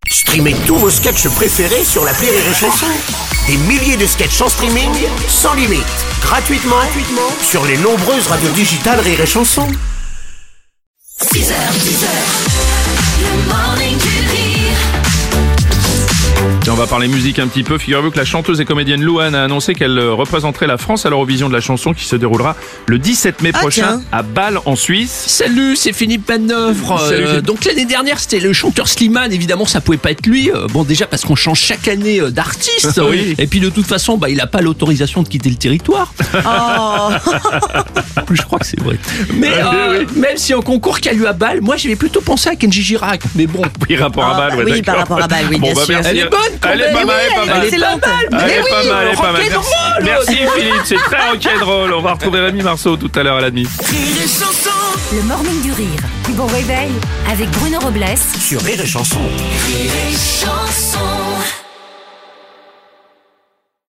Streamez tous vos sketchs préférés sur l'appli Rire et Chanson. Des milliers de sketchs en streaming, sans limite, gratuitement sur les nombreuses radios digitales Rire et Chanson. 6h, 10h, le morning du rire. Et on va parler musique un petit peu. Figurez-vous que la chanteuse et comédienne Louane a annoncé qu'elle représenterait la France à l'Eurovision de la chanson qui se déroulera le 17 mai prochain à Bâle en Suisse. Salut, c'est Philippe Manœuvre. Salut, Philippe. Donc l'année dernière, c'était le chanteur Slimane. Évidemment, ça pouvait pas être lui. Bon, déjà parce qu'on change chaque année d'artiste. Oui. Et puis de toute façon, il a pas l'autorisation de quitter le territoire. En plus, je crois que c'est vrai. Mais même si on concourt qu'il y a eu à Bâle, moi j'avais plutôt pensé à Kenji Girac. Mais bon. Oui, rapport à Bâle, ouais, oui, d'accord. par rapport à Bâle, oui, Bon, bien sûr. merci. Elle est bonne. quand Elle est même. pas mal, elle est pas mal. Elle est pas mal. Elle est Mais pas oui, mal, elle est pas mal. rock'n'roll. Merci Philippe, c'est très rock'n'roll. On va retrouver Rémi Marceau tout à l'heure à la demi. Rire et Chanson. Le morning du rire. Bon réveil avec Bruno Robles Sur Rire et Chanson. Rire